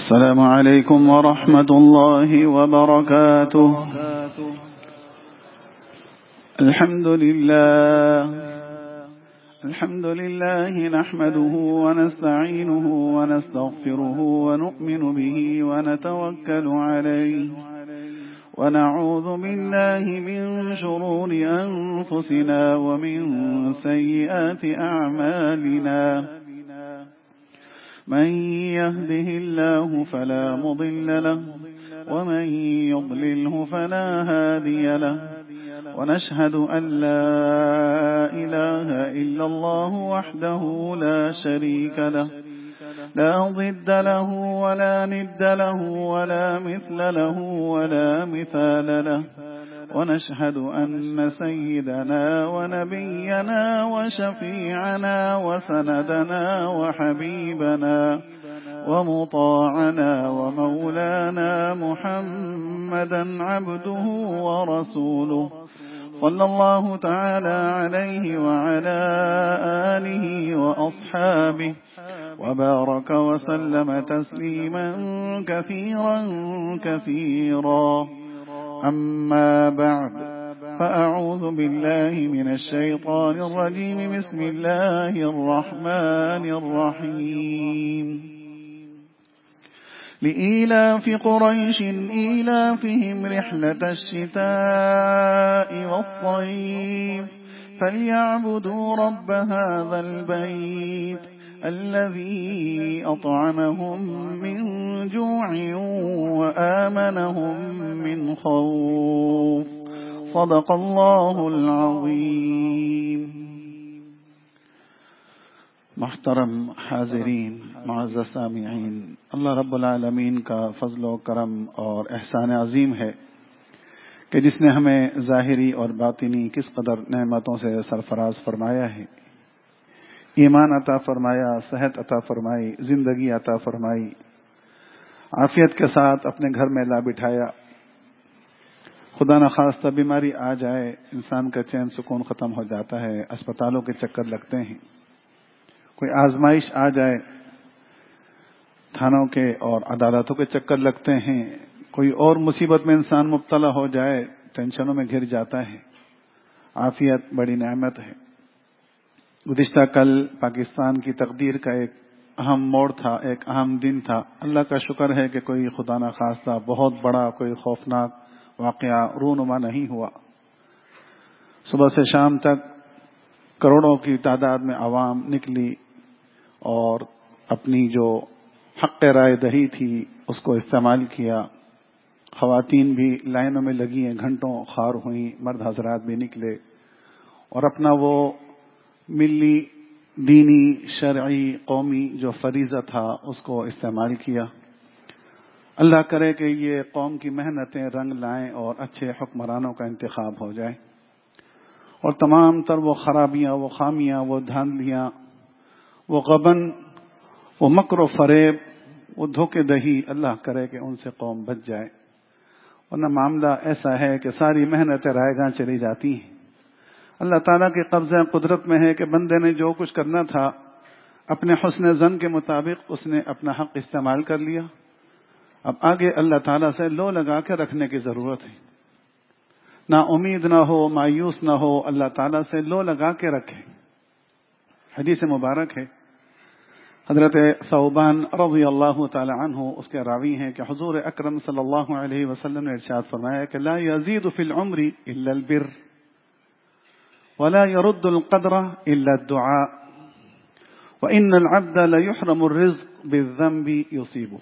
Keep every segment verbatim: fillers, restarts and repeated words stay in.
السلام عليكم ورحمة الله وبركاته. الحمد لله الحمد لله نحمده ونستعينه ونستغفره ونؤمن به ونتوكل عليه ونعوذ بالله من شرور أنفسنا ومن سيئات أعمالنا. من يهده الله فلا مضل له ومن يضلله فلا هادي له، ونشهد أن لا إله إلا الله وحده لا شريك له لا ضد له ولا ند له ولا مثل له ولا مثال له، ونشهد أن سيدنا ونبينا وشفيعنا وسندنا وحبيبنا ومطاعنا ومولانا محمدا عبده ورسوله، صلى الله تعالى عليه وعلى آله وأصحابه وبارك وسلم تسليما كثيرا كثيرا. أما بعد، فأعوذ بالله من الشيطان الرجيم. بسم الله الرحمن الرحيم. لإيلاف قريش إيلافهم رحلة الشتاء والصيف فليعبدوا رب هذا البيت الذي أطعمهم من جوع وآمنهم من خوف. صدق الله العظيم. محترم حاضرین، معزز سامعین، اللہ رب العالمین کا فضل و کرم اور احسان عظیم ہے کہ جس نے ہمیں ظاہری اور باطنی کس قدر نعمتوں سے سرفراز فرمایا ہے. ایمان عطا فرمایا، صحت عطا فرمائی، زندگی عطا فرمائی، عافیت کے ساتھ اپنے گھر میں لا بٹھایا. خدا نخواستہ بیماری آ جائے، انسان کا چین سکون ختم ہو جاتا ہے، اسپتالوں کے چکر لگتے ہیں. کوئی آزمائش آ جائے، تھانوں کے اور عدالتوں کے چکر لگتے ہیں. کوئی اور مصیبت میں انسان مبتلا ہو جائے، ٹینشنوں میں گھر جاتا ہے. عافیت بڑی نعمت ہے. گزشتہ کل پاکستان کی تقدیر کا ایک اہم موڑ تھا، ایک اہم دن تھا. اللہ کا شکر ہے کہ کوئی خدا نخواستہ بہت بڑا کوئی خوفناک واقعہ رونما نہیں ہوا. صبح سے شام تک کروڑوں کی تعداد میں عوام نکلی اور اپنی جو حق رائے دہی تھی اس کو استعمال کیا. خواتین بھی لائنوں میں لگی ہیں، گھنٹوں خوار ہوئیں، مرد حضرات بھی نکلے اور اپنا وہ ملی، دینی، شرعی، قومی جو فریضہ تھا اس کو استعمال کیا. اللہ کرے کہ یہ قوم کی محنتیں رنگ لائیں اور اچھے حکمرانوں کا انتخاب ہو جائے اور تمام تر وہ خرابیاں، وہ خامیاں، وہ دھاندلیاں، وہ غبن، وہ مکر و فریب، وہ دھوکے دہی، اللہ کرے کہ ان سے قوم بچ جائے. ورنہ معاملہ ایسا ہے کہ ساری محنتیں رائے گاں چلی جاتی ہیں. اللہ تعالیٰ کے قبضہ قدرت میں ہے کہ بندے نے جو کچھ کرنا تھا اپنے حسن ظن کے مطابق اس نے اپنا حق استعمال کر لیا. اب آگے اللہ تعالیٰ سے لو لگا کے رکھنے کی ضرورت ہے. نا امید نہ ہو، مایوس نہ ہو، اللہ تعالیٰ سے لو لگا کے رکھے. حدیث مبارک ہے، حضرت ثوبان رضی اللہ تعالی عنہ اس کے راوی ہیں کہ حضور اکرم صلی اللہ علیہ وسلم نے ارشاد فرمایا کہ لا یزید فی العمر الا البر ولا يرد القدر الا الدعاء وان العبد ليحرم الرزق بالذنب يصيبه.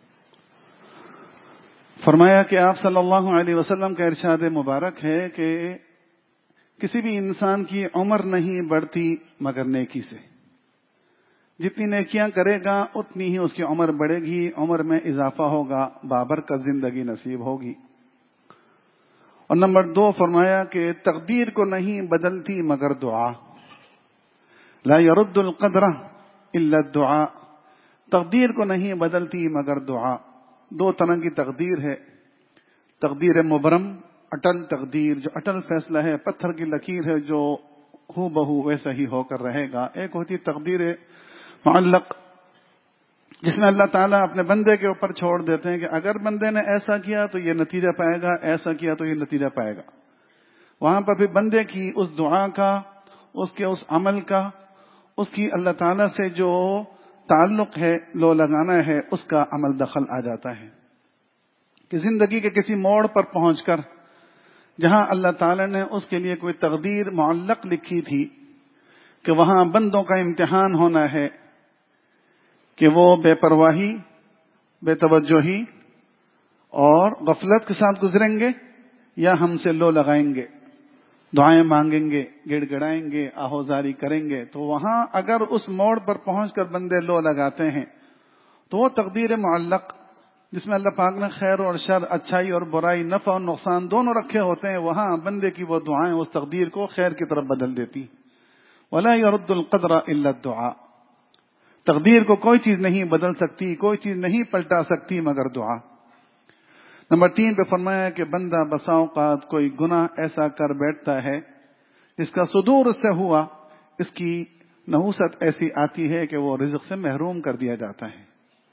فرمایا کہ آپ صلی اللہ علیہ وسلم کا ارشاد مبارک ہے کہ کسی بھی انسان کی عمر نہیں بڑھتی مگر نیکی سے. جتنی نیکیاں کرے گا اتنی ہی اس کی عمر بڑھے گی، عمر میں اضافہ ہوگا، بابرکت زندگی نصیب ہوگی. اور نمبر دو فرمایا کہ تقدیر کو نہیں بدلتی مگر دعا. لا يرد القدر الا الدعاء. تقدیر کو نہیں بدلتی مگر دعا. دو طرح کی تقدیر ہے، تقدیر مبرم، اٹل تقدیر جو اٹل فیصلہ ہے، پتھر کی لکیر ہے جو ہو بہو ویسا ہی ہو کر رہے گا. ایک ہوتی تقدیر معلق جس میں اللہ تعالیٰ اپنے بندے کے اوپر چھوڑ دیتے ہیں کہ اگر بندے نے ایسا کیا تو یہ نتیجہ پائے گا، ایسا کیا تو یہ نتیجہ پائے گا. وہاں پر بھی بندے کی اس دعا کا، اس کے اس عمل کا، اس کی اللہ تعالیٰ سے جو تعلق ہے، لو لگانا ہے، اس کا عمل دخل آ جاتا ہے کہ زندگی کے کسی موڑ پر پہنچ کر جہاں اللہ تعالیٰ نے اس کے لیے کوئی تقدیر معلق لکھی تھی کہ وہاں بندوں کا امتحان ہونا ہے کہ وہ بے پرواہی، بے توجہی اور غفلت کے ساتھ گزریں گے یا ہم سے لو لگائیں گے، دعائیں مانگیں گے، گڑ گڑائیں گے، آہوزاری کریں گے. تو وہاں اگر اس موڑ پر پہنچ کر بندے لو لگاتے ہیں تو وہ تقدیر معلق جس میں اللہ پاک نے خیر اور شر، اچھائی اور برائی، نفع اور نقصان دونوں رکھے ہوتے ہیں، وہاں بندے کی وہ دعائیں اس تقدیر کو خیر کی طرف بدل دیتی. ولا يرد القدر الا الدعاء. تقدیر کو کوئی چیز نہیں بدل سکتی، کوئی چیز نہیں پلٹا سکتی مگر دعا. نمبر تین پہ فرمایا کہ بندہ بسا اوقات کوئی گناہ ایسا کر بیٹھتا ہے جس کا صدور اس سے ہوا، اس کی نحوست ایسی آتی ہے کہ وہ رزق سے محروم کر دیا جاتا ہے.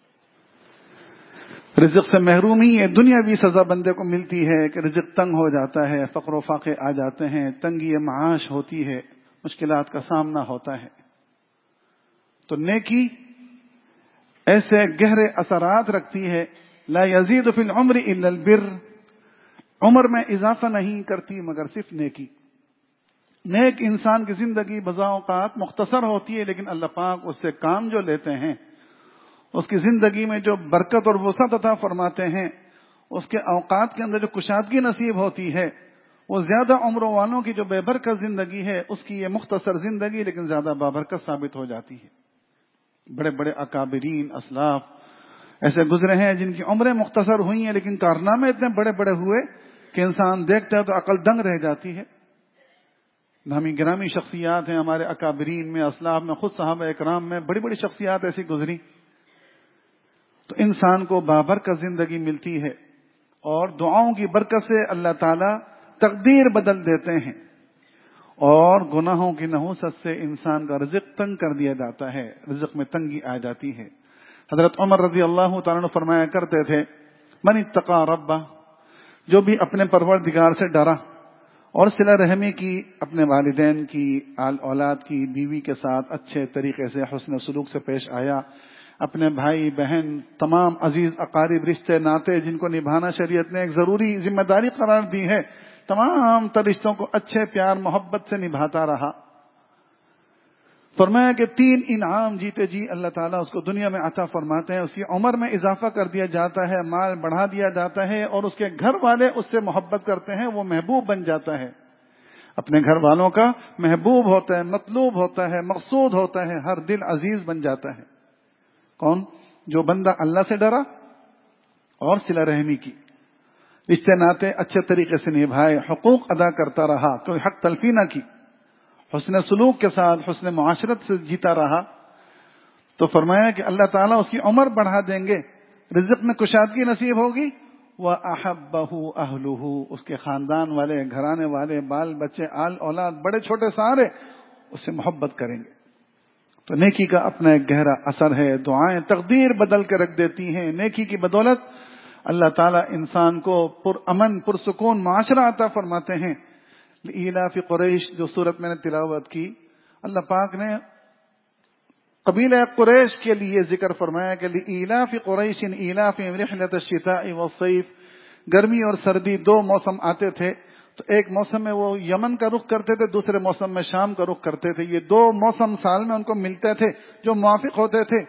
رزق سے محرومی یہ دنیاوی سزا بندے کو ملتی ہے کہ رزق تنگ ہو جاتا ہے، فقر و فاقے آ جاتے ہیں، تنگی معاش ہوتی ہے، مشکلات کا سامنا ہوتا ہے. تو نیکی ایسے گہرے اثرات رکھتی ہے. لا یزید فی العمر الا البر. عمر میں اضافہ نہیں کرتی مگر صرف نیکی. نیک انسان کی زندگی بسا اوقات مختصر ہوتی ہے، لیکن اللہ پاک اس سے کام جو لیتے ہیں، اس کی زندگی میں جو برکت اور وسعت عطا فرماتے ہیں، اس کے اوقات کے اندر جو کشادگی نصیب ہوتی ہے، وہ زیادہ عمروں والوں کی جو بے برکت زندگی ہے، اس کی یہ مختصر زندگی لیکن زیادہ بابرکت ثابت ہو جاتی ہے. بڑے بڑے اکابرین، اسلاف ایسے گزرے ہیں جن کی عمریں مختصر ہوئی ہیں لیکن کارنامے اتنے بڑے بڑے ہوئے کہ انسان دیکھتا ہے تو عقل دنگ رہ جاتی ہے. نامی گرامی شخصیات ہیں ہمارے اکابرین میں، اسلاف میں، خود صحابہ اکرام میں بڑی بڑی شخصیات ایسی گزری. تو انسان کو بابرکت زندگی ملتی ہے اور دعاؤں کی برکت سے اللہ تعالی تقدیر بدل دیتے ہیں اور گناہوں کی نحوست سے انسان کا رزق تنگ کر دیا جاتا ہے، رزق میں تنگی آ جاتی ہے. حضرت عمر رضی اللہ تعالیٰ عنہ فرمایا کرتے تھے، من اتقى ربہ، جو بھی اپنے پروردگار سے ڈرا اور صلہ رحمی کی، اپنے والدین کی، آل اولاد کی، بیوی کے ساتھ اچھے طریقے سے حسن سلوک سے پیش آیا، اپنے بھائی بہن، تمام عزیز اقارب، رشتے ناتے جن کو نبھانا شریعت نے ایک ضروری ذمہ داری قرار دی ہے، تمام تر رشتوں کو اچھے پیار محبت سے نبھاتا رہا. فرمایا کہ تین انعام جیتے جی اللہ تعالیٰ اس کو دنیا میں عطا فرماتے ہیں. اس کی عمر میں اضافہ کر دیا جاتا ہے، مال بڑھا دیا جاتا ہے اور اس کے گھر والے اس سے محبت کرتے ہیں، وہ محبوب بن جاتا ہے، اپنے گھر والوں کا محبوب ہوتا ہے، مطلوب ہوتا ہے، مقصود ہوتا ہے، ہر دل عزیز بن جاتا ہے. کون؟ جو بندہ اللہ سے ڈرا اور صلہ رحمی کی، رشتے ناتے اچھے طریقے سے نبھائے، حقوق ادا کرتا رہا، کوئی حق تلفی نہ کی، حسن سلوک کے ساتھ حسن معاشرت سے جیتا رہا. تو فرمایا کہ اللہ تعالیٰ اس کی عمر بڑھا دیں گے، رزق میں کشادگی نصیب ہوگی، وَأَحَبَّهُ أَهْلُهُ، اس کے خاندان والے، گھرانے والے، بال بچے، آل اولاد، بڑے چھوٹے سارے اس سے محبت کریں گے. تو نیکی کا اپنا ایک گہرا اثر ہے. دعائیں تقدیر بدل کے رکھ دیتی ہیں. نیکی کی بدولت اللہ تعالیٰ انسان کو پر امن پرسکون معاشرہ عطا فرماتے ہیں. لإلاف قریش جو صورت میں نے تلاوت کی، اللہ پاک نے قبیلہ قریش کے لیے ذکر فرمایا کہ لإلاف قریش إلافهم رحلة الشتاء والصيف، گرمی اور سردی دو موسم آتے تھے، تو ایک موسم میں وہ یمن کا رخ کرتے تھے، دوسرے موسم میں شام کا رخ کرتے تھے. یہ دو موسم سال میں ان کو ملتے تھے جو موافق ہوتے تھے.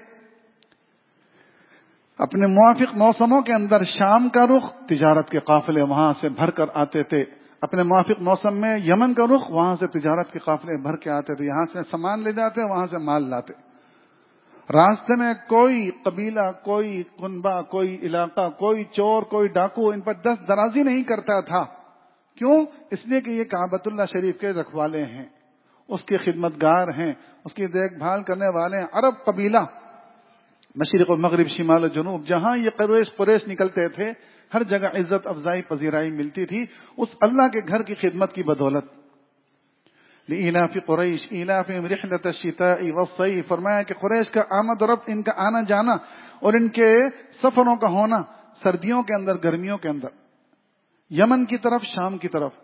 اپنے موافق موسموں کے اندر شام کا رخ، تجارت کے قافلے وہاں سے بھر کر آتے تھے. اپنے موافق موسم میں یمن کا رخ، وہاں سے تجارت کے قافلے بھر کے آتے تھے. یہاں سے سامان لے جاتے، وہاں سے مال لاتے. راستے میں کوئی قبیلہ، کوئی کنبہ، کوئی علاقہ، کوئی چور، کوئی ڈاکو ان پر دست درازی نہیں کرتا تھا. کیوں؟ اس لیے کہ یہ کعبۃ اللہ شریف کے رکھوالے ہیں، اس کے خدمتگار ہیں، اس کی دیکھ بھال کرنے والے ہیں. عرب قبیلہ، مشرق و مغرب، شمال و جنوب، جہاں یہ قریش قریش نکلتے تھے، ہر جگہ عزت افزائی پذیرائی ملتی تھی اس اللہ کے گھر کی خدمت کی بدولت. لإلاف قریش إلافهم رحلة الشتاء والصيف، فرمایا کہ قریش کا آمد و رفت، ان کا آنا جانا اور ان کے سفروں کا ہونا سردیوں کے اندر، گرمیوں کے اندر، یمن کی طرف، شام کی طرف.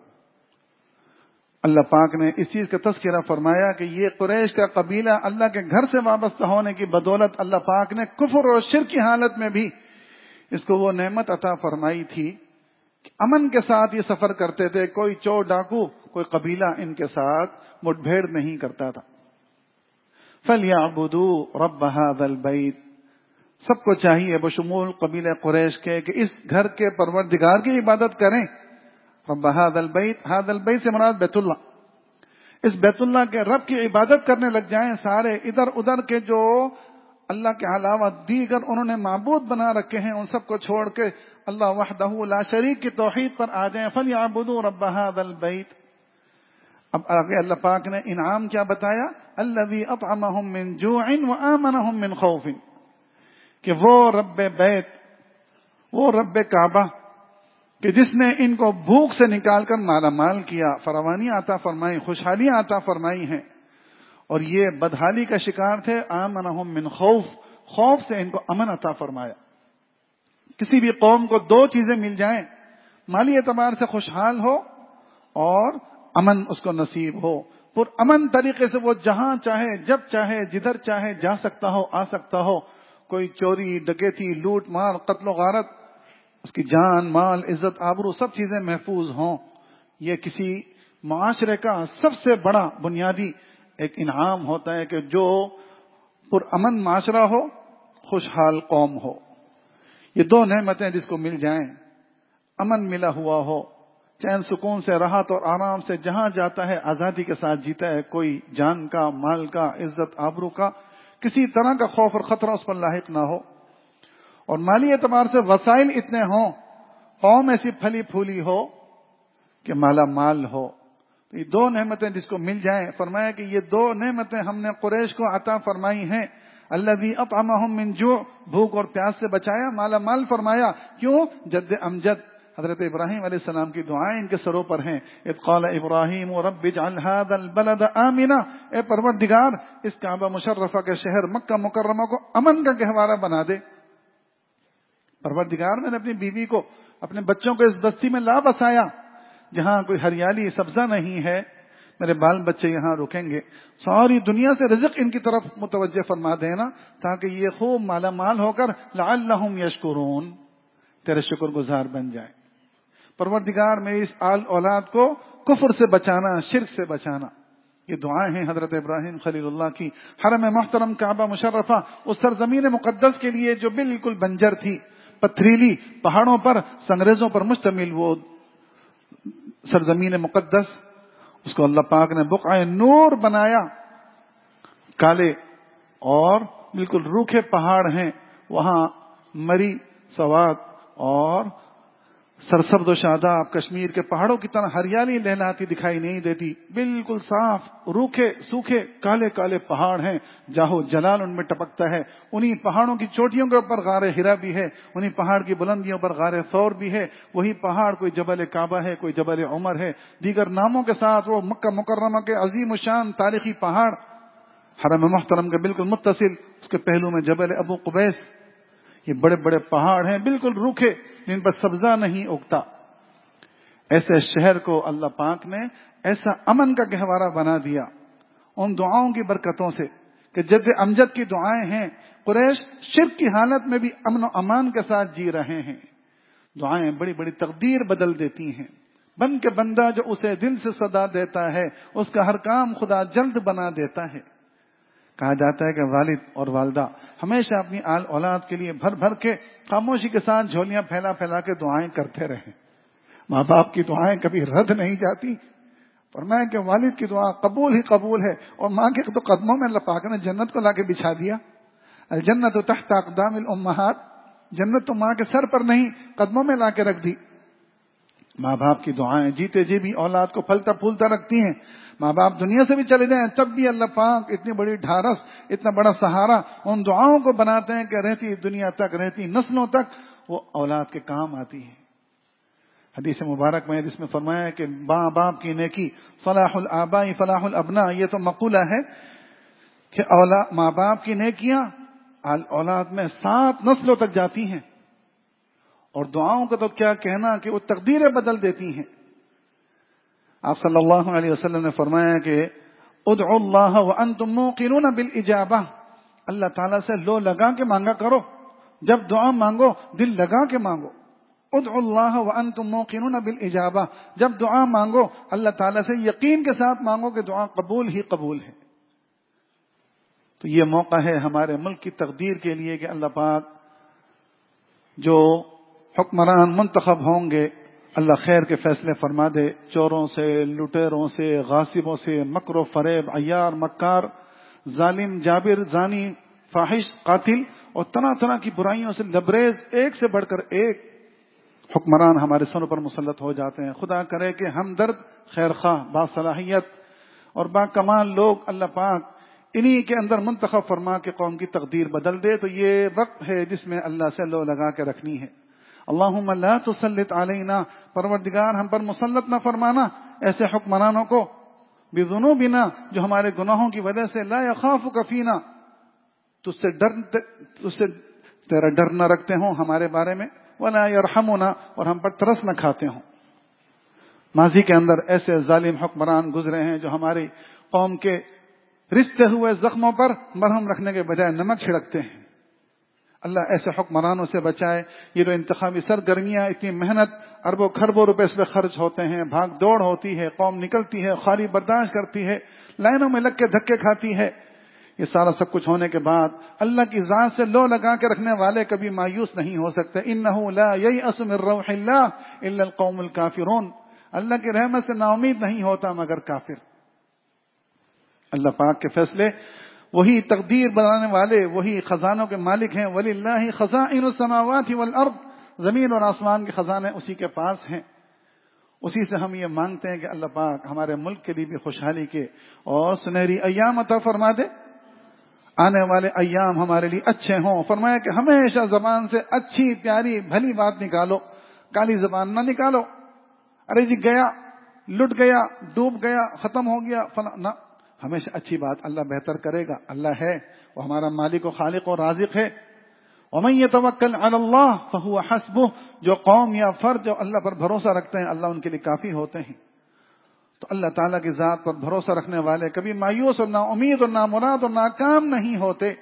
اللہ پاک نے اس چیز کا تذکرہ فرمایا کہ یہ قریش کا قبیلہ اللہ کے گھر سے وابستہ ہونے کی بدولت اللہ پاک نے کفر اور شرک کی حالت میں بھی اس کو وہ نعمت عطا فرمائی تھی کہ امن کے ساتھ یہ سفر کرتے تھے. کوئی چور ڈاکو، کوئی قبیلہ ان کے ساتھ مٹ بھیڑ نہیں کرتا تھا. فَلْيَعْبُدُوا رَبَّ هَذَا الْبَيْتِ، سب کو چاہیے بشمول قبیلہ قریش کے کہ اس گھر کے پروردگار کی عبادت کریں. رب هذا البیت، هذا البیت سے مراد بیت اللہ، اس بیت اللہ کے رب کی عبادت کرنے لگ جائیں. سارے ادھر ادھر کے جو اللہ کے علاوہ دیگر انہوں نے معبود بنا رکھے ہیں ان سب کو چھوڑ کے اللہ وحدہ لا شریک کی توحید پر آ جائیں. فَلْيَعْبُدُوا رَبَّ هَذَا الْبَيْتِ. اب آگے اللہ پاک نے انعام کیا بتایا؟ الَّذِي أَطْعَمَهُم مِّن جُوعٍ وَآمَنَهُم مِّن خَوْفٍ، کہ وہ رب بیت، وہ رب کعبہ کہ جس نے ان کو بھوک سے نکال کر مالا مال کیا، فراوانی عطا فرمائی، خوشحالیاں عطا فرمائی ہیں، اور یہ بدحالی کا شکار تھے. آمنہم من خوف، خوف سے ان کو امن عطا فرمایا. کسی بھی قوم کو دو چیزیں مل جائیں، مالی اعتبار سے خوشحال ہو اور امن اس کو نصیب ہو، پر امن طریقے سے وہ جہاں چاہے، جب چاہے، جدھر چاہے جا سکتا ہو، آ سکتا ہو. کوئی چوری، ڈکیتی، لوٹ مار، قتل و غارت، اس کی جان، مال، عزت، آبرو سب چیزیں محفوظ ہوں. یہ کسی معاشرے کا سب سے بڑا بنیادی ایک انعام ہوتا ہے کہ جو پرامن معاشرہ ہو، خوشحال قوم ہو. یہ دو نعمتیں جس کو مل جائیں، امن ملا ہوا ہو، چین سکون سے، راحت اور آرام سے جہاں جاتا ہے آزادی کے ساتھ جیتا ہے، کوئی جان کا، مال کا، عزت آبرو کا کسی طرح کا خوف اور خطرہ اس پر لاحق نہ ہو، اور مالی اعتبار سے وسائل اتنے ہوں، قوم ایسی پھلی پھولی ہو کہ مالا مال ہو. تو یہ دو نعمتیں جس کو مل جائیں، فرمایا کہ یہ دو نعمتیں ہم نے قریش کو عطا فرمائی ہیں. الذی اطعمہم من جوع، بھوک اور پیاس سے بچایا، مالا مال فرمایا. کیوں؟ جد امجد حضرت ابراہیم علیہ السلام کی دعائیں ان کے سروں پر ہیں. اذ قال ابراہیم رب اجعل هذا البلد آمنا، اے پروردگار اس کعبہ مشرفہ کے شہر مکہ مکرمہ کو امن کا گہوارہ بنا دے. پروردگار میں نے اپنی بیوی کو، اپنے بچوں کو اس بستی میں لا بسایا جہاں کوئی ہریالی سبزہ نہیں ہے، میرے بال بچے یہاں رکیں گے. ساری دنیا سے رزق ان کی طرف متوجہ فرما دینا تاکہ یہ خوب مالا مال ہو کر لعلہم یشکرون، تیرے شکر گزار بن جائیں. پروردگار میری اس آل اولاد کو کفر سے بچانا، شرک سے بچانا. یہ دعائیں ہیں حضرت ابراہیم خلیل اللہ کی. حرم محترم کعبہ مشرفہ اس سرزمین مقدس کے لیے جو بالکل بنجر تھی، پتھریلی پہاڑوں پر، سنگریزوں پر مشتمل وہ سرزمین مقدس، اس کو اللہ پاک نے بقعہ نور بنایا. کالے اور بالکل روکھے پہاڑ ہیں، وہاں مری، سوات اور سرسبز و شاداب کشمیر کے پہاڑوں کی طرح ہریالی لہلاتی دکھائی نہیں دیتی. بالکل صاف، روکھے سوکھے کالے کالے پہاڑ ہیں، جاہو جلال ان میں ٹپکتا ہے. انہی پہاڑوں کی چوٹیوں کے اوپر غار ہرا بھی ہے، انہی پہاڑ کی بلندیوں پر غار ثور بھی ہے. وہی پہاڑ کوئی جبل کعبہ ہے، کوئی جبل عمر ہے، دیگر ناموں کے ساتھ وہ مکہ مکرمہ کے عظیم الشان تاریخی پہاڑ حرم محترم کے بالکل متصل، اس کے پہلو میں جبل ابو قبیس. یہ بڑے بڑے پہاڑ ہیں بالکل روکھے، جن پر سبزہ نہیں اگتا. ایسے شہر کو اللہ پاک نے ایسا امن کا گہوارہ بنا دیا ان دعاؤں کی برکتوں سے کہ جد امجد کی دعائیں ہیں. قریش شرک کی حالت میں بھی امن و امان کے ساتھ جی رہے ہیں. دعائیں بڑی بڑی تقدیر بدل دیتی ہیں. بن کے بندہ جو اسے دل سے صدا دیتا ہے، اس کا ہر کام خدا جلد بنا دیتا ہے. کہا جاتا ہے کہ والد اور والدہ ہمیشہ اپنی آل اولاد کے لیے بھر بھر کے خاموشی کے ساتھ جھولیاں پھیلا پھیلا کے دعائیں کرتے رہیں. ماں باپ کی دعائیں کبھی رد نہیں جاتی. فرمایا کہ والد کی دعا قبول ہی قبول ہے، اور ماں کے تو قدموں میں اللہ پاک نے جنت کو لا کے بچھا دیا. الجنت تحت اقدام الامہات، جنت تو ماں کے سر پر نہیں قدموں میں لا کے رکھ دی. ماں باپ کی دعائیں جیتے جی بھی اولاد کو پھلتا پھولتا رکھتی ہیں. ماں باپ دنیا سے بھی چلے جائیں تب بھی اللہ پاک اتنی بڑی ڈھارس، اتنا بڑا سہارا ان دعاؤں کو بناتے ہیں کہ رہتی دنیا تک، رہتی نسلوں تک وہ اولاد کے کام آتی ہے. حدیث مبارک میں جس میں فرمایا ہے کہ ماں باپ کی نیکی فلاح الآباء فلاح الابناء، یہ تو مقولہ ہے کہ اولاد ماں باپ کی نیکیاں اولاد میں سات نسلوں تک جاتی ہیں، اور دعاؤں کا تو کیا کہنا کہ وہ تقدیریں بدل دیتی ہیں۔ آپ صلی اللہ علیہ وسلم نے فرمایا کہ ادعوا اللہ وانتم موقنون بالاجابہ، اللہ تعالیٰ سے لو لگا کے مانگا کرو، جب دعا مانگو دل لگا کے مانگو۔ ادعوا اللہ وانتم موقنون بالاجابہ، جب دعا مانگو اللہ تعالیٰ سے یقین کے ساتھ مانگو کہ دعا قبول ہی قبول ہے۔ تو یہ موقع ہے ہمارے ملک کی تقدیر کے لیے کہ اللہ پاک جو حکمران منتخب ہوں گے اللہ خیر کے فیصلے فرما دے، چوروں سے، لٹیروں سے، غاصبوں سے، مکر و فریب، عیار، مکار، ظالم، جابر، زانی، فاحش، قاتل اور طرح طرح کی برائیوں سے لبریز ایک سے بڑھ کر ایک حکمران ہمارے سروں پر مسلط ہو جاتے ہیں۔ خدا کرے کہ ہمدرد، خیر خواہ، باصلاحیت اور با کمال لوگ اللہ پاک انہی کے اندر منتخب فرما کے قوم کی تقدیر بدل دے۔ تو یہ وقت ہے جس میں اللہ سے لو لگا کے رکھنی ہے۔ اللہم لا تسلط علینا، پروردگار ہم پر مسلط نہ فرمانا ایسے حکمرانوں کو بذنوبنا جو ہمارے گناہوں کی وجہ سے لا یخافک فینا، تجھ سے ڈر تجھ سے تیرا ڈر نہ رکھتے ہوں ہمارے بارے میں، ولا یرحمنا، اور ہم پر ترس نہ کھاتے ہوں۔ ماضی کے اندر ایسے ظالم حکمران گزرے ہیں جو ہماری قوم کے رشتے ہوئے زخموں پر مرہم رکھنے کے بجائے نمک چھڑکتے ہیں۔ اللہ ایسے حکمرانوں سے بچائے۔ یہ جو انتخابی سرگرمیاں، اتنی محنت، اربوں خربوں روپے اس پہ خرچ ہوتے ہیں، بھاگ دوڑ ہوتی ہے، قوم نکلتی ہے، خالی برداشت کرتی ہے، لائنوں میں لگ کے دھکے کھاتی ہے، یہ سارا سب کچھ ہونے کے بعد اللہ کی ذات سے لو لگا کے رکھنے والے کبھی مایوس نہیں ہو سکتے۔ انہ لا ییأس من روح اللہ الا القوم الکافرون، اللہ کی رحمت سے نا امید نہیں ہوتا مگر کافر۔ اللہ پاک کے فیصلے، وہی تقدیر بنانے والے، وہی خزانوں کے مالک ہیں۔ وَلِلَّهِ خَزَائِنُ السَّمَاوَاتِ وَالْأَرْضِ، زمین اور آسمان کے خزانے اسی کے پاس ہیں۔ اسی سے ہم یہ مانگتے ہیں کہ اللہ پاک ہمارے ملک کے لیے بھی خوشحالی کے اور سنہری ایام عطا فرما دے، آنے والے ایام ہمارے لیے اچھے ہوں۔ فرمایا کہ ہمیشہ زبان سے اچھی پیاری بھلی بات نکالو، کالی زبان نہ نکالو۔ ارے جی گیا، لٹ گیا، ڈوب گیا، ختم ہو گیا فلاں، نہ، ہمیشہ اچھی بات، اللہ بہتر کرے گا، اللہ ہے، وہ ہمارا مالک و خالق و رازق ہے۔ وَمَن يَتَوَكَّلْ عَلَى اللَّهِ فَهُوَ حَسْبُهُ، جو قوم یا فرد جو اللہ پر بھروسہ رکھتے ہیں اللہ ان کے لیے کافی ہوتے ہیں۔ تو اللہ تعالیٰ کی ذات پر بھروسہ رکھنے والے کبھی مایوس اور نا امید اور نا مراد اور ناکام نہیں ہوتے۔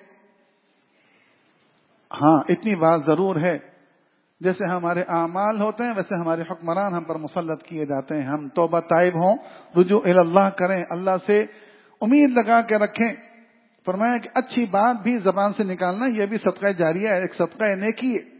ہاں اتنی بات ضرور ہے، جیسے ہمارے اعمال ہوتے ہیں ویسے ہمارے حکمران ہم پر مسلط کیے جاتے ہیں۔ ہم توبہ تائب ہوں، رجوع الی اللہ کریں، اللہ سے امید لگا کے رکھیں۔ فرمایا کہ اچھی بات بھی زبان سے نکالنا یہ بھی صدقہ جاریہ ہے، ایک صدقہ نیکی ہے۔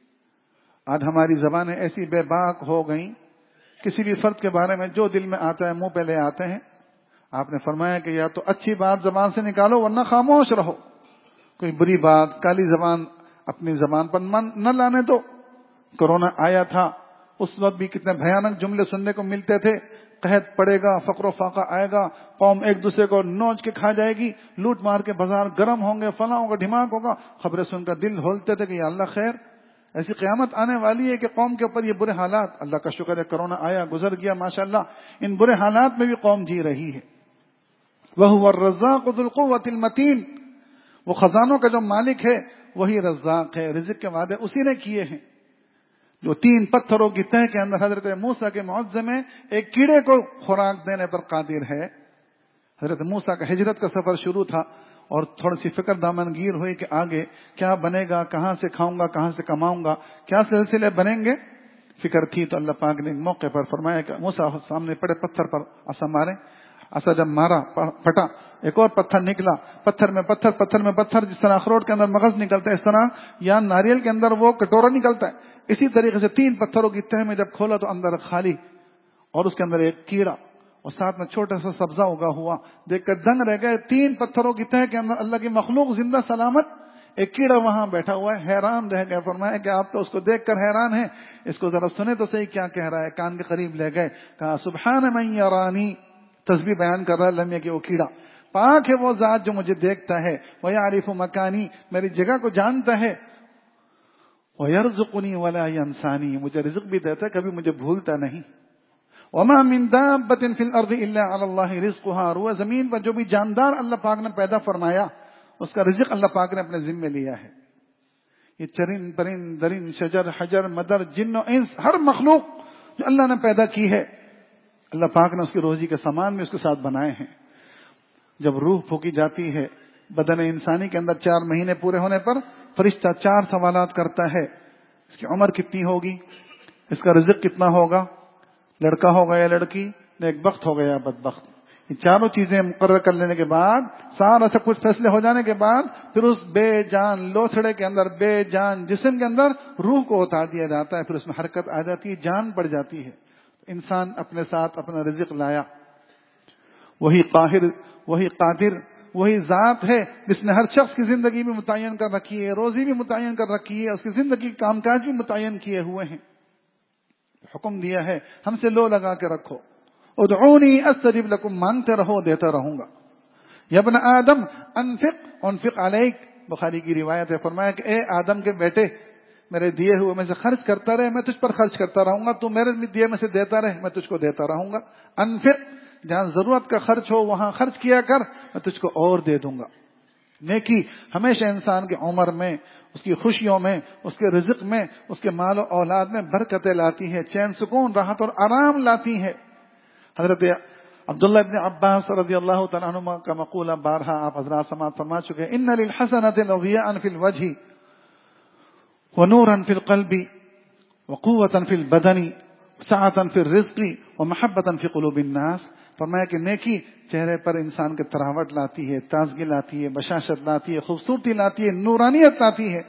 آج ہماری زبانیں ایسی بے باک ہو گئیں، کسی بھی فرد کے بارے میں جو دل میں آتا ہے منہ پہ لے آتے ہیں۔ آپ نے فرمایا کہ یا تو اچھی بات زبان سے نکالو ورنہ خاموش رہو، کوئی بری بات کالی زبان اپنی زبان پر نہ لانے دو۔ کورونا آیا تھا اس وقت بھی کتنے بھیانک جملے سننے کو ملتے تھے، قحط پڑے گا، فقر و فاقہ آئے گا، قوم ایک دوسرے کو نوچ کے کھا جائے گی، لوٹ مار کے بازار گرم ہوں گے، فلاں ہوگا، ڈھماک ہوگا۔ خبریں سن کر دل ہولتے تھے کہ یا اللہ خیر، ایسی قیامت آنے والی ہے کہ قوم کے اوپر یہ برے حالات۔ اللہ کا شکر ہے کرونا آیا، گزر گیا، ماشاءاللہ ان برے حالات میں بھی قوم جی رہی ہے۔ وَهُوَ الرَّزَّاقُ ذُو الْقُوَّةِ الْمَتِينُ، وہ خزانوں کا جو مالک ہے وہی رزاق ہے، رزق کے وعدے اسی نے کیے ہیں۔ جو تین پتھروں کی تہ کے اندر حضرت موسیٰ کے معجزے میں ایک کیڑے کو خوراک دینے پر قادر ہے۔ حضرت موسیٰ کا ہجرت کا سفر شروع تھا اور تھوڑی سی فکر دامنگیر ہوئی کہ آگے کیا بنے گا، کہاں سے کھاؤں گا، کہاں سے کماؤں گا، کیا سلسلے بنیں گے، فکر تھی۔ تو اللہ پاک نے ایک موقع پر فرمایا کہ موسیٰ سامنے پڑے پتھر پر عصا مارے۔ عصا جب مارا پھٹا، ایک اور پتھر نکلا، پتھر میں پتھر، پتھر میں پتھر، جس طرح اخروٹ کے اندر مغز نکلتا ہے اس طرح یا ناریل کے اندر وہ کٹورا نکلتا ہے، اسی طریقے سے تین پتھروں کی تہ میں جب کھولا تو اندر خالی اور اس کے اندر ایک کیڑا اور ساتھ میں چھوٹا سا سبزہ اگا ہوا۔ دیکھ کر دنگ رہ گئے، تین پتھروں کی تہ کے اندر اللہ کی مخلوق زندہ سلامت، ایک کیڑا وہاں بیٹھا ہوا ہے، حیران رہ گئے۔ فرمایا کہ آپ تو اس کو دیکھ کر حیران ہیں، اس کو ذرا سنے تو صحیح کیا کہہ رہا ہے۔ کان کے قریب لے گئے، کہا سبحان من یرانی، تسبیح بیان کر رہا ہے لمحے کہ وہ کیڑا، پاک ہے وہ ذات جو مجھے دیکھتا ہے، ویعرف مکانی، میری جگہ کو جانتا ہے، وَيَرْزُقُنِي وَلَا يَنْسَانِي، مجھے رزق بھی دیتا ہے، کبھی مجھے بھولتا نہیں. وَمَا مِن دَابَّةٍ فِي الْأَرْضِ إِلَّا عَلَى اللَّهِ رِزْقُهَا، روئے زمین پر جو بھی جاندار اللہ پاک نے پیدا فرمایا اس کا رزق اللہ پاک نے اپنے ذمے لیا ہے. یہ چرند پرند درند شجر حجر مدر جن و انس، ہر مخلوق جو اللہ نے پیدا کی ہے اللہ پاک نے اس کی روزی کے سامان بھی اس کے ساتھ بنائے ہیں. جب روح پھونکی جاتی ہے بدن انسانی کے اندر چار مہینے پورے ہونے پر فرشتہ چار سوالات کرتا ہے. اس کی عمر کتنی ہوگی، اس کا رزق کتنا ہوگا، لڑکا ہوگا یا لڑکی، نیک بخت ہوگا یا بدبخت. یہ چاروں چیزیں مقرر کر لینے کے بعد، سارا سب کچھ فیصلے ہو جانے کے بعد، پھر اس بے جان لوتھڑے کے اندر، بے جان جسم کے اندر روح کو اتار دیا جاتا ہے. پھر اس میں حرکت آ جاتی ہے، جان پڑ جاتی ہے. انسان اپنے ساتھ اپنا رزق لایا. وہی قاہر، وہی قادر، وہی ذات ہے جس نے ہر شخص کی زندگی بھی متعین کر رکھی ہے، روزی بھی متعین کر رکھی ہے، اس کی زندگی کے کام کاج بھی متعین کیے ہوئے ہیں. حکم دیا ہے ہم سے لو لگا کے رکھو. ادعونی استجب لکم، مانگتے رہو دیتا رہوں گا. یا ابن آدم انفق انفق علیک، بخاری کی روایت ہے، فرمایا کہ اے آدم کے بیٹے میرے دیے ہوئے میں سے خرچ کرتا رہے، میں تجھ پر خرچ کرتا رہوں گا. تو میرے دیے میں سے دیتا رہے، میں تجھ کو دیتا رہوں گا. انفق، جہاں ضرورت کا خرچ ہو وہاں خرچ کیا کر، میں تجھ کو اور دے دوں گا. نیکی ہمیشہ انسان کی عمر میں، اس کی خوشیوں میں، اس کے رزق میں، اس کے مال و اولاد میں برکتیں لاتی ہے، چین سکون راحت اور آرام لاتی ہے. حضرت عبداللہ ابن عباس رضی اللہ تعالیٰ عنہ کا مقولہ بارہا آپ حضرات سماعت فرما چکے ہیں، ان للحسنۃ ضیاء فی الوجہ ونورا فی القلب وقوة فی البدن سعة فی الرزق ومحبة فی قلوب الناس. فرمایا کہ نیکی چہرے پر انسان کے تراوٹ لاتی ہے، تازگی لاتی ہے، بشاشت لاتی ہے، خوبصورتی لاتی ہے، نورانیت لاتی ہے.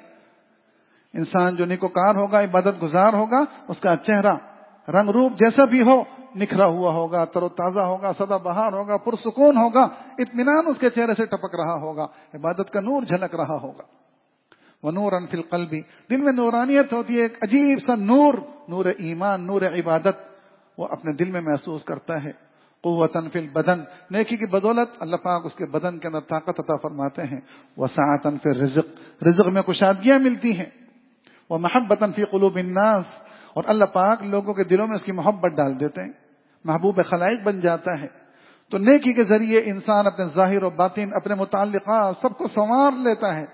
انسان جو نیکوکار ہوگا، عبادت گزار ہوگا، اس کا چہرہ رنگ روپ جیسا بھی ہو نکھرا ہوا ہوگا، تر و تازہ ہوگا، سدا بہار ہوگا، پرسکون ہوگا، اطمینان اس کے چہرے سے ٹپک رہا ہوگا، عبادت کا نور جھلک رہا ہوگا. وَنُورًا فِي الْقَلْبِ، دل میں نورانیت ہوتی ہے، ایک عجیب سا نور، نور ایمان، نور عبادت وہ اپنے دل میں محسوس کرتا ہے. قوتاً فی البدن، نیکی کی بدولت اللہ پاک اس کے بدن کے اندر طاقت عطا فرماتے ہیں. وسعۃ فی الرزق، رزق میں کشادگیاں ملتی ہیں. ومحبۃ فی قلوب الناس، اور اللہ پاک لوگوں کے دلوں میں اس کی محبت ڈال دیتے ہیں، محبوب خلائق بن جاتا ہے. تو نیکی کے ذریعے انسان اپنے ظاہر و باطن، اپنے متعلقات سب کو سنوار لیتا ہے.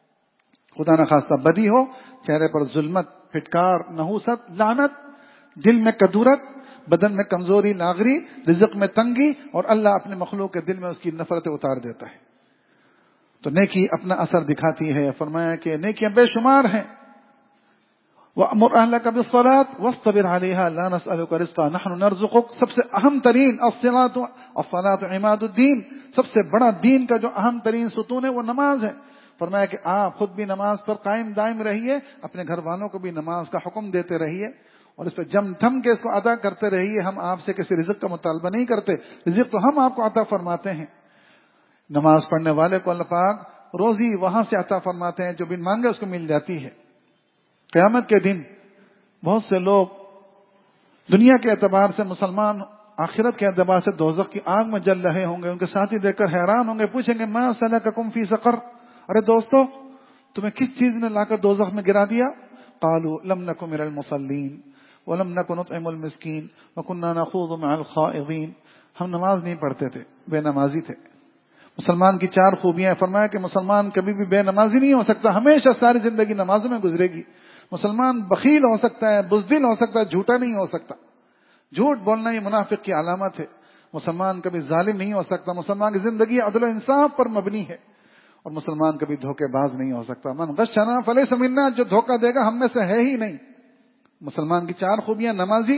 خدا نہ خواستہ بدی ہو، چہرے پر ظلمت، پھٹکار، نحوست، لعنت، دل میں کدورت، بدن میں کمزوری، لاغری، رزق میں تنگی، اور اللہ اپنے مخلوق کے دل میں اس کی نفرتیں اتار دیتا ہے. تو نیکی اپنا اثر دکھاتی ہے. فرمایا کہ نیکیاں بے شمار ہیں. وَأْمُرْ أَهْلَكَ بِالصَّلَاةِ وَاصْطَبِرْ عَلَيْهَا لَا نَسْأَلُكَ رِزْقًا نَحْنُ نَرْزُقُكَ. سب سے اہم ترین الصلاۃ، الصلاۃ عماد الدین، سب سے بڑا دین کا جو اہم ترین ستون ہے وہ نماز ہے. فرمایا کہ آپ خود بھی نماز پر قائم دائم رہیے، اپنے گھر والوں کو بھی نماز کا حکم دیتے رہیے، اور اس پہ جم تھم کے اس کو ادا کرتے رہیے. ہم آپ سے کسی رزق کا مطالبہ نہیں کرتے، رزق تو ہم آپ کو عطا فرماتے ہیں. نماز پڑھنے والے کو اللہ پاک روزی وہاں سے عطا فرماتے ہیں جو بن مانگے اس کو مل جاتی ہے. قیامت کے دن بہت سے لوگ دنیا کے اعتبار سے مسلمان، آخرت کے اعتبار سے دوزخ کی آگ میں جل رہے ہوں گے. ان کے ساتھی دیکھ کر حیران ہوں گے، پوچھیں گے ما سلککم فی سقر، ارے دوستو تمہیں کس چیز نے لا کر دوزخ میں گرا دیا؟ قالوا لم نکن من المصلین ولم نکن نطعم المسکین وکنا نخوض مع الخائضین. ہم نماز نہیں پڑھتے تھے، بے نمازی تھے. مسلمان کی چار خوبیاں. فرمایا کہ مسلمان کبھی بھی بے نمازی نہیں ہو سکتا، ہمیشہ ساری زندگی نمازوں میں گزرے گی. مسلمان بخیل ہو سکتا ہے، بزدل ہو سکتا ہے، جھوٹا نہیں ہو سکتا. جھوٹ بولنا یہ منافق کی علامت ہے. مسلمان کبھی ظالم نہیں ہو سکتا. مسلمان کی زندگی عدل و انصاف پر مبنی ہے، اور مسلمان کبھی دھوکے باز نہیں ہو سکتا. من غشنا فلیس منا، جو دھوکہ دے گا ہم میں سے ہے ہی نہیں. مسلمان کی چار خوبیاں: نمازی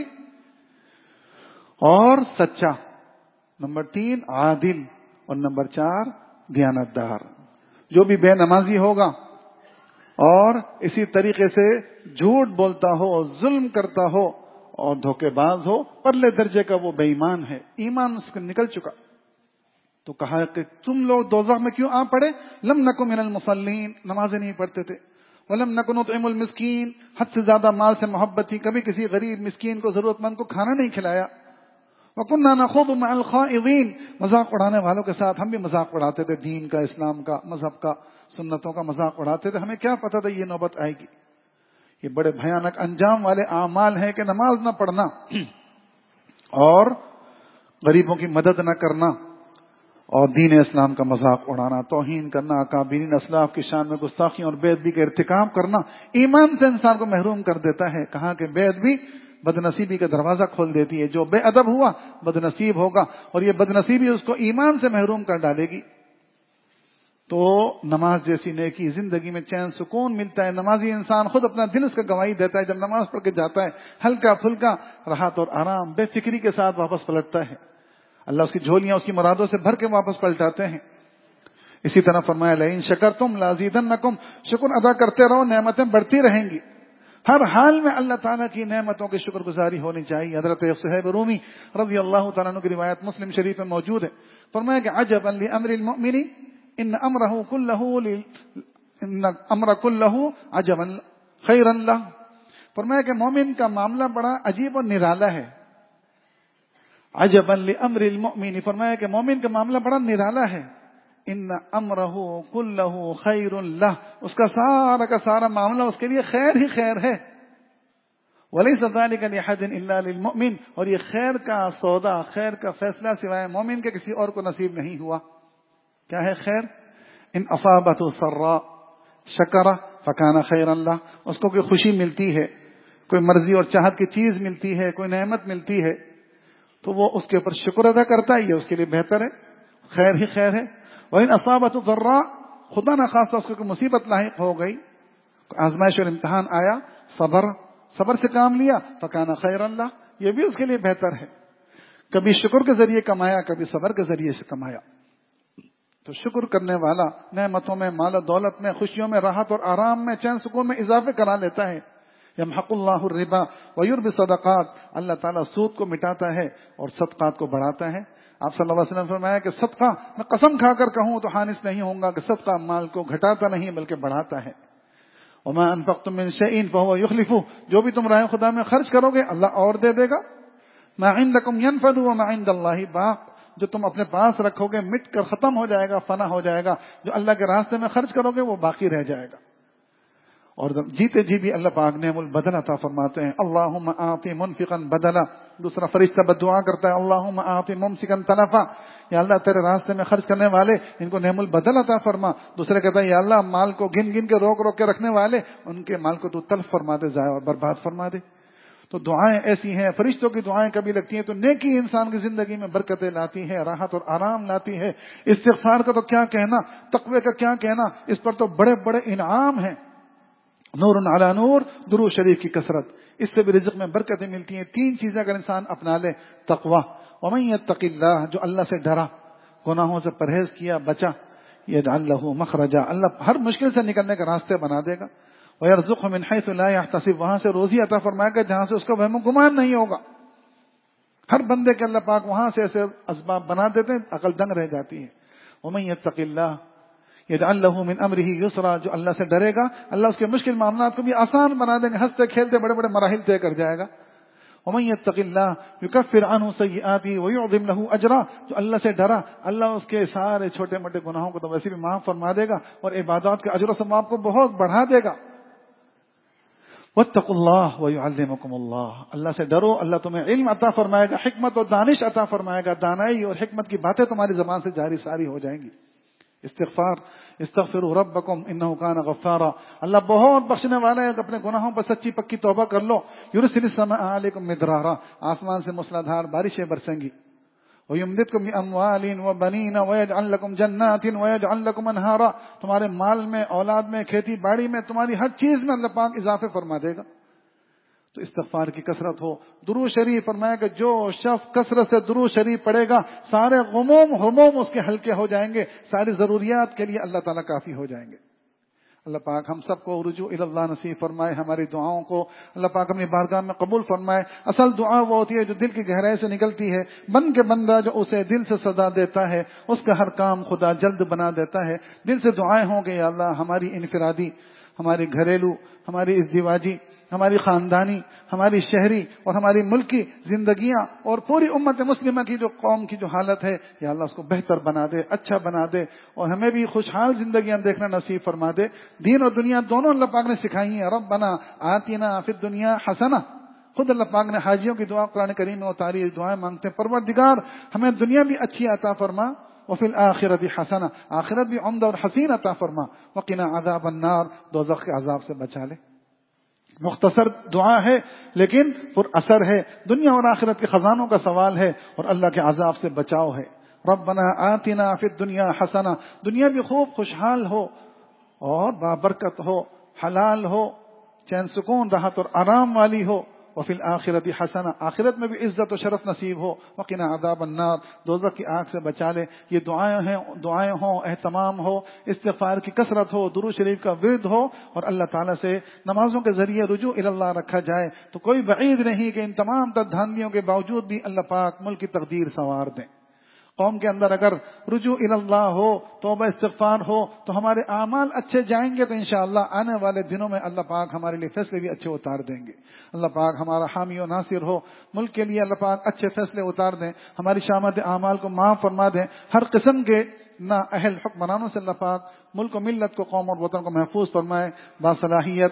اور سچا، نمبر تین عادل، اور نمبر چار دیانتدار. جو بھی بے نمازی ہوگا اور اسی طریقے سے جھوٹ بولتا ہو، ظلم کرتا ہو اور دھوکے باز ہو، پرلے درجے کا وہ بے ایمان ہے، ایمان اس کو نکل چکا. تو کہا کہ تم لوگ دوزخ میں کیوں آ پڑے؟ لم نکن من المصلین، نمازیں نہیں پڑھتے تھے. ولم نکن نطعم المسکین، حد سے زیادہ مال سے محبت تھی، کبھی کسی غریب مسکین کو، ضرورت مند کو کھانا نہیں کھلایا. وَكُنَّا نَخُوضُ مَعَ الْخَائِضِينَ، مذاق اڑانے والوں کے ساتھ ہم بھی مذاق اڑاتے تھے، دین کا، اسلام کا، مذہب کا، سنتوں کا مذاق اڑاتے تھے. ہمیں کیا پتا تھا یہ نوبت آئے گی. یہ بڑے بھیانک انجام والے اعمال ہیں کہ نماز نہ پڑھنا اور غریبوں کی مدد نہ کرنا اور دین اسلام کا مذاق اڑانا، توہین کرنا، اکابرین اسلاف کی شان میں گستاخی اور بے ادبی کا ارتکاب کرنا ایمان سے انسان کو محروم کر دیتا ہے۔ کہا کہ بے ادبی بد نصیبی کا دروازہ کھول دیتی ہے، جو بے ادب ہوا بد نصیب ہوگا اور یہ بد نصیبی اس کو ایمان سے محروم کر ڈالے گی۔ تو نماز جیسی نیکی زندگی میں چین سکون ملتا ہے۔ نمازی انسان خود اپنا دل اس کا گواہی دیتا ہے، جب نماز پڑھ کے جاتا ہے ہلکا پھلکا راحت اور آرام بے فکری کے ساتھ واپس پلٹتا ہے، اللہ اس کی جھولیاں اس کی مرادوں سے بھر کے واپس پلٹاتے ہیں۔ اسی طرح فرمایا لئن شکرتم لازیدنکم، شکر ادا کرتے رہو نعمتیں بڑھتی رہیں گی۔ ہر حال میں اللہ تعالیٰ کی نعمتوں کی شکر گزاری ہونی چاہیے۔ حضرت صہیب رومی رضی اللہ تعالیٰ عنہ کی روایت مسلم شریف میں موجود ہے، فرمایا کہ عجبا لامر المؤمن ان امرہ کلہ ان امر کلہ عجبا خیرا لہ، فرمایا کہ مومن کا معاملہ بڑا عجیب اور نرالا ہے۔ عجبا لامر المؤمن، فرمایا کہ مومن کا معاملہ بڑا نرالا ہے۔ ان امرہ کلہ خیر لہ، اس کا سارا کا سارا معاملہ اس کے لیے خیر ہی خیر ہے۔ ولیس ذلک لأحد الا للمؤمن، اور یہ خیر کا سودا، خیر کا فیصلہ سوائے مومن کے کسی اور کو نصیب نہیں ہوا۔ کیا ہے خیر؟ ان اصابته سراء شکر فکان خیرا لہ، اس کو کوئی خوشی ملتی ہے، کوئی مرضی اور چاہت کی چیز ملتی ہے، کوئی نعمت ملتی ہے تو وہ اس کے اوپر شکر ادا کرتا ہے، یہ اس کے لیے بہتر ہے، خیر ہی خیر ہے۔ وَإِنْ أَصَابَتْهُ ضَرَّاء، خدا نہ خواستہ اس کو کوئی مصیبت لاحق ہو گئی، آزمائش اور امتحان آیا، صبر صبر سے کام لیا، فَكَانَ خَيْرًا لَهُ، یہ بھی اس کے لیے بہتر ہے۔ کبھی شکر کے ذریعے کمایا، کبھی صبر کے ذریعے سے کمایا۔ تو شکر کرنے والا نعمتوں میں، مال و دولت میں، خوشیوں میں، راحت اور آرام میں، چین سکون میں اضافے کرا لیتا ہے۔ یمحق اللہ الربا ویربی الصدقات، اللہ تعالیٰ سود کو مٹاتا ہے اور صدقات کو بڑھاتا ہے۔ آپ صلی اللہ علیہ وسلم نے فرمایا کہ صدقہ، میں قسم کھا کر کہوں تو حانث نہیں ہوں گا کہ صدقہ مال کو گھٹاتا نہیں بلکہ بڑھاتا ہے۔ وما انفقتم من شیء فهو یخلفہ، جو بھی تم راہ خدا میں خرچ کرو گے اللہ اور دے دے گا۔ ما عندکم ینفد وما عند اللہ باق، جو تم اپنے پاس رکھو گے مٹ کر ختم ہو جائے گا، فنا ہو جائے گا، جو اللہ کے راستے میں خرچ کرو گے وہ باقی رہ جائے گا۔ اور جیتے جی بھی اللہ پاک نعم البدل عطا فرماتے ہیں۔ اللہم آتی منفقا بدلا، دوسرا فرشتہ بد دعا کرتا ہے اللہم آتی ممسکا تلفا، یا اللہ تیرے راستے میں خرچ کرنے والے ان کو نعم البدل عطا فرما۔ دوسرے کہتا ہے یا اللہ مال کو گن گن کے روک روک کے رکھنے والے ان کے مال کو تو تلف فرما دے، ضائع اور برباد فرما دے۔ تو دعائیں ایسی ہیں، فرشتوں کی دعائیں کبھی لگتی ہیں تو نیکی انسان کی زندگی میں برکتیں لاتی ہے، راحت اور آرام لاتی ہے۔ استغفار کا تو کیا کہنا، تقوی کا کیا کہنا، اس پر تو بڑے بڑے انعام ہیں۔ نور علی نور، درود شریف کی کثرت، اس سے بھی رزق میں برکتیں ملتی ہیں۔ تین چیزیں اگر انسان اپنا لے، تقوی، ومن یتق اللہ، جو اللہ سے ڈرا، گناہوں سے پرہیز کیا، بچا، یجعل لہ مخرجا، اللہ ہر مشکل سے نکلنے کا راستے بنا دے گا، ویرزقہ من حیث لا یحتسب، وہاں سے روزی عطا فرمائے گا جہاں سے اس کو وہم و گمان نہیں ہوگا۔ ہر بندے کے اللہ پاک وہاں سے ایسے اسباب بنا دیتے ہیں عقل دنگ رہ جاتی ہے۔ ومن یتق اللہ یجعل لہ من امرہ یسرا، جو اللہ سے ڈرے گا اللہ اس کے مشکل معاملات کو بھی آسان بنا دیں گے، ہنستے کھیلتے بڑے بڑے مراحل طے کر جائے گا۔ ومن یتق اللہ یکفر عنہ سیئاتہ ویعظم لہ اجرا، جو اللہ سے ڈرا اللہ اس کے سارے چھوٹے موٹے گناہوں کو تو ویسے بھی معاف فرما دے گا اور عبادات کے اجر و ثواب کو بہت بڑھا دے گا۔ واتقوا اللہ ویعلمکم اللہ، اللہ سے ڈرو اللہ تمہیں علم عطا فرمائے گا، حکمت اور دانش عطا فرمائے گا، دانائی اور حکمت کی باتیں تمہاری زبان سے جاری ساری ہو جائیں گی۔ استغفار، استغفروا ربکم انہ کان غفارا، اللہ بہت بخشنے والا ہے، اپنے گناہوں پر سچی پکی توبہ کر لو۔ یرسل السماء علیکم مدرارا، آسمان سے موسلادھار بارشیں برسیں گی۔ وَيُمْدِدْكُمْ بِأَمْوَالٍ وَبَنِينَ وَيَجْعَلْ لَكُمْ جَنَّاتٍ وَيَجْعَلْ لَكُمْ أَنْهَارًا، تمہارے مال میں، اولاد میں، کھیتی باڑی میں، تمہاری ہر چیز میں اللہ پاک اضافے فرما دے گا۔ تو استغفار کی کثرت ہو، درود شریف، فرمایا کہ جو شخص کثرت سے درود شریف پڑھے گا سارے غموم ہموم اس کے ہلکے ہو جائیں گے، ساری ضروریات کے لیے اللہ تعالیٰ کافی ہو جائیں گے۔ اللہ پاک ہم سب کو رجوع الی اللہ نصیب فرمائے، ہماری دعاؤں کو اللہ پاک اپنی بارگاہ میں قبول فرمائے۔ اصل دعا وہ ہوتی ہے جو دل کی گہرائی سے نکلتی ہے، بن کے بندہ جو اسے دل سے صدا دیتا ہے اس کا ہر کام خدا جلد بنا دیتا ہے۔ دل سے دعائیں ہوں گے یا اللہ ہماری انفرادی، ہماری گھریلو، ہماری ازدواجی، ہماری خاندانی، ہماری شہری اور ہماری ملکی زندگیاں اور پوری امت مسلمہ کی جو قوم کی جو حالت ہے یا اللہ اس کو بہتر بنا دے، اچھا بنا دے، اور ہمیں بھی خوشحال زندگیاں دیکھنا نصیب فرما دے۔ دین اور دنیا دونوں اللہ پاک نے سکھائی ہیں۔ ربنا آتنا فی الدنیا حسنہ، خود اللہ پاک نے حاجیوں کی دعا قرآن کریم میں اتاری، دعائیں مانگتے ہیں پروردگار ہمیں دنیا بھی اچھی عطا فرما، وفی الآخرۃ حسنہ، آخرت بھی عمدہ اور حسین عطا فرما، وقنا عذاب النار، دوزخ کے عذاب سے بچا لے۔ مختصر دعا ہے لیکن پر اثر ہے، دنیا اور آخرت کے خزانوں کا سوال ہے اور اللہ کے عذاب سے بچاؤ ہے۔ ربنا آتنا فی الدنیا حسنہ، دنیا بھی خوب خوشحال ہو اور بابرکت ہو، حلال ہو، چین سکون راحت اور آرام والی ہو، وفی الآخرۃ حسنہ، آخرت میں بھی عزت و شرف نصیب ہو، وقنا عذاب النار، دوزخ کی آگ سے بچا لے۔ یہ دعائیں ہیں، دعائیں ہوں، اہتمام ہو، استغفار کی کثرت ہو، درود شریف کا ورد ہو اور اللہ تعالیٰ سے نمازوں کے ذریعے رجوع الی اللہ رکھا جائے تو کوئی بعید نہیں کہ ان تمام تر دھاندلیوں کے باوجود بھی اللہ پاک ملک کی تقدیر سنوار دیں۔ قوم کے اندر اگر رجوع الی اللہ ہو، توبہ استغفار ہو تو ہمارے اعمال اچھے جائیں گے تو انشاءاللہ آنے والے دنوں میں اللہ پاک ہمارے لیے فیصلے بھی اچھے اتار دیں گے۔ اللہ پاک ہمارا حامی و ناصر ہو، ملک کے لیے اللہ پاک اچھے فیصلے اتار دیں، ہماری شامت اعمال کو معاف فرما دیں، ہر قسم کے نا اہل حکمرانوں سے اللہ پاک ملک و ملت کو، قوم اور وطن کو محفوظ فرمائے، باصلاحیت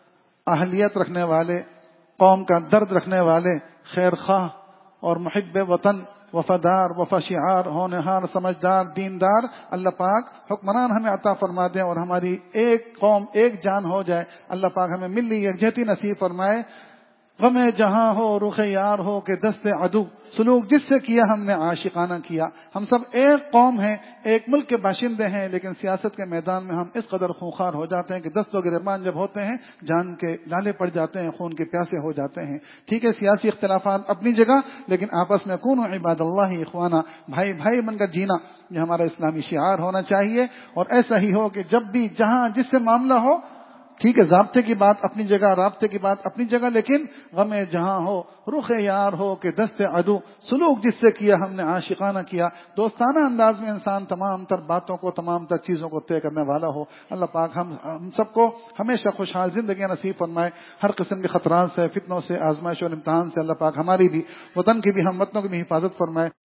اہلیت رکھنے والے، قوم کا درد رکھنے والے، خیر خواہ اور محب وطن، وفادار، وفا شعار، ہونہار، سمجھدار، دیندار اللہ پاک حکمران ہمیں عطا فرما دیں اور ہماری ایک قوم ایک جان ہو جائے۔ اللہ پاک ہمیں ملی یکجہتی نصیب فرمائے۔ غم جہاں ہو، رخ یار ہو کہ دست عدو، سلوک جس سے کیا ہم نے عاشقانہ کیا۔ ہم سب ایک قوم ہیں، ایک ملک کے باشندے ہیں، لیکن سیاست کے میدان میں ہم اس قدر خونخوار ہو جاتے ہیں کہ دست و گریبان جب ہوتے ہیں جان کے لالے پڑ جاتے ہیں، خون کے پیاسے ہو جاتے ہیں۔ ٹھیک ہے، سیاسی اختلافات اپنی جگہ، لیکن آپس میں کونوا عباد اللہ اخوانا، بھائی بھائی بن کر جینا، یہ ہمارا اسلامی شعار ہونا چاہیے۔ اور ایسا ہی ہو کہ جب بھی جہاں جس سے معاملہ ہو، ٹھیک ہے، ضابطے کی بات اپنی جگہ، رابطے کی بات اپنی جگہ، لیکن غم جہاں ہو، رخ یار ہو کہ دست عدو، سلوک جس سے کیا ہم نے عاشقانہ کیا۔ دوستانہ انداز میں انسان تمام تر باتوں کو، تمام تر چیزوں کو طے کرنے والا ہو۔ اللہ پاک ہم ہم سب کو ہمیشہ خوشحال زندگیاں نصیب فرمائے، ہر قسم کے خطرات سے، فتنوں سے، آزمائش اور امتحان سے اللہ پاک ہماری بھی، وطن کی بھی، ہم وطنوں کی بھی حفاظت فرمائے۔